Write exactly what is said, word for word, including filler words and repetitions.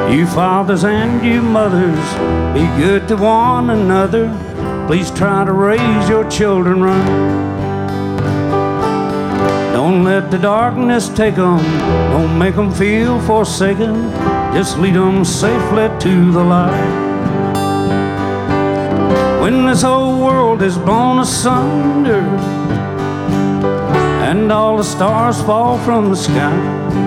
You fathers and you mothers, be good to one another. Please try to raise your children right. Don't let the darkness take them, don't make them feel forsaken. Just lead them safely to the light. When this whole world is blown asunder and all the stars fall from the sky,